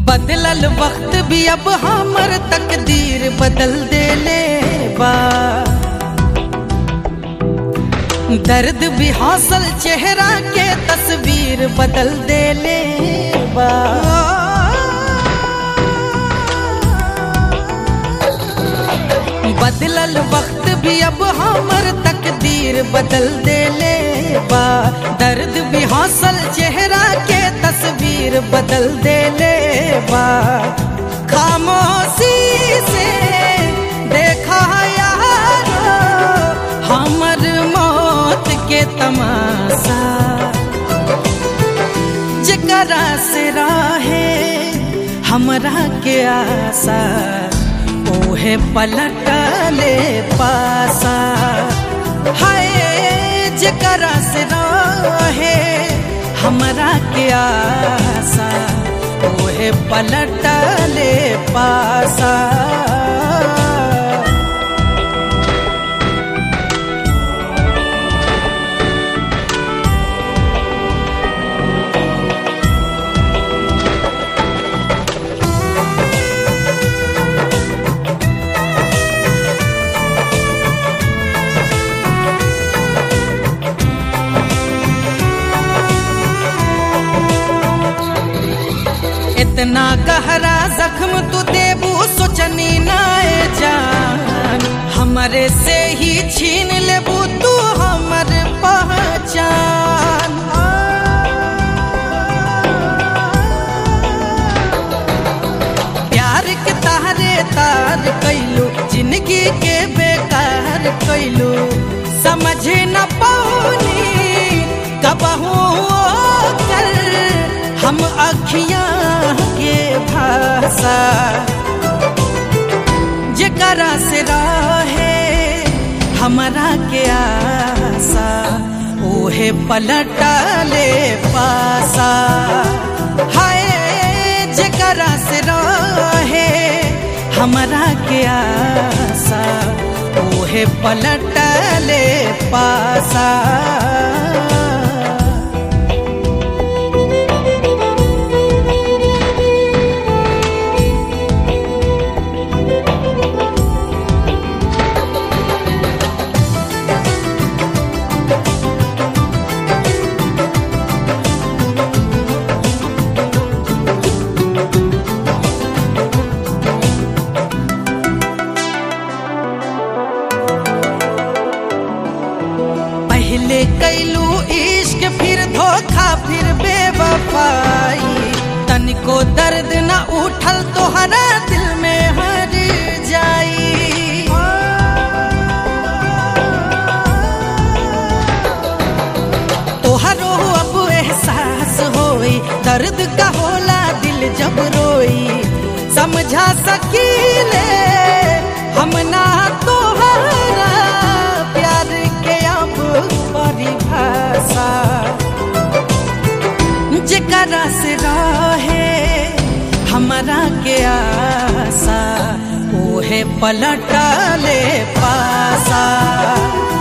बदलल वक्त भी अब हमर तकदीर बदल देले बा। दर्द भी हौसल चेहरा के तस्वीर बदल देले बा। बदलल वक्त भी अब हमर तकदीर बदल देले बा। दर्द भी हौसल चेहरा के तस्वीर बदल देले बा। खामोशी से देखा यारो हमर मौत के तमाशा। जेकरा से राहे हमरा के आशा ओहे पलटले पासा। हाय जेकरा से रहे हमरा के आशा ओहे पलटले पासा। इतना गहरा जख्म तू देबू सोचनी नाए जान। हमरे से ही छीन लेबू तू हमर पहचान। प्यार के तारे तार कैलू जिंदगी के बेकार कैलू। समझ न पौनी कबहू कर हम अखियां के भाषा। जेकरा से रहे हमरा के आशा ओहे पलटले पासा। हाय जेकरा से रहे हमरा के आशा ओहे पलटले पासा। पहले कैलू इश्क फिर धोखा फिर बेवफाई। तनिको दर्द न उठल तोहरा दिल में हर जाई। तोहरो अब एहसास होई दर्द का होला दिल जब रोई। समझा सकीले हम ना तोहरा प्यार के अब परिभाषा। जेकरा से रहे हमरा के आशा ओहे पलटले पासा।